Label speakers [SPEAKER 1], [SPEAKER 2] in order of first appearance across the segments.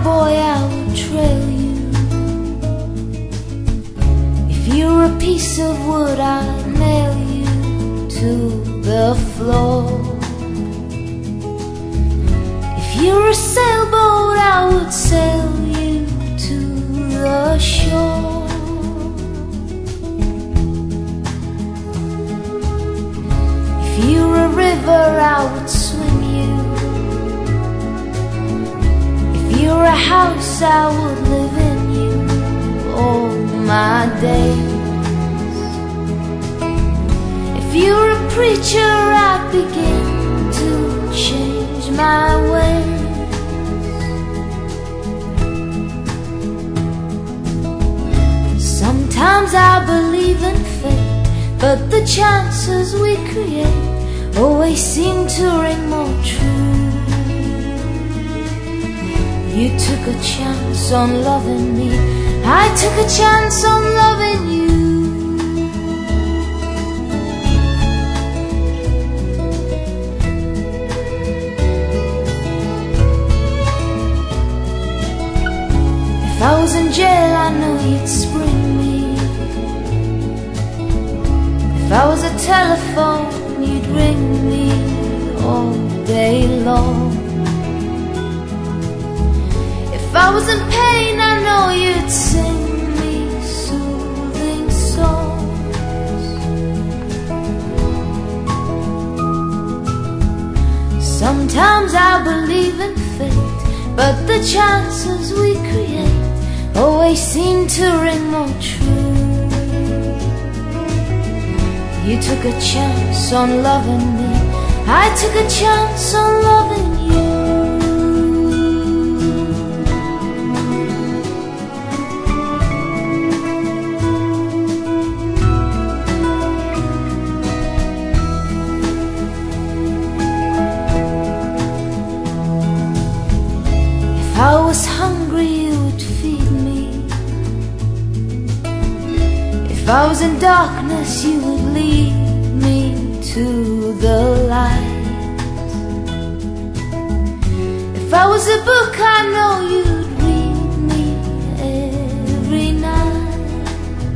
[SPEAKER 1] cowboy, I would trail you. If you're a piece of wood, I'd nail you to the floor. If you're a sailboat, I would sail you to the shore. If you're a river, I would swim you. If you're a house, I would live in you all my days. If you're a preacher, I'd begin to change my ways. Sometimes I believe in fate, but the chances we create always seem to ring more true. You took a chance on loving me, I took a chance on loving you. If I was in jail, I know you'd spring me. If I was a telephone, you'd ring me all day long. If I was in pain, I know you'd sing me soothing songs. Sometimes I believe in fate, but the chances we create always seem to ring more true. You took a chance on loving me, I took a chance on loving you. If I was hungry, you would feed me. If I was in darkness, you would lead me to the light. If I was a book, I know you'd read me every night.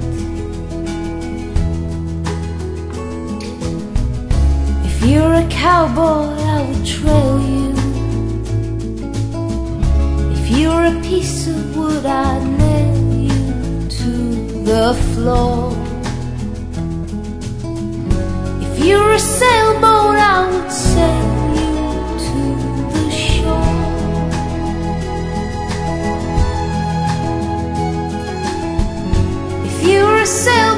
[SPEAKER 1] If you're a cowboy, I would trail you. If you're a piece of wood, I'd nail you to the floor. If you're a sailboat, I would sail you to the shore. If you're a sailboat,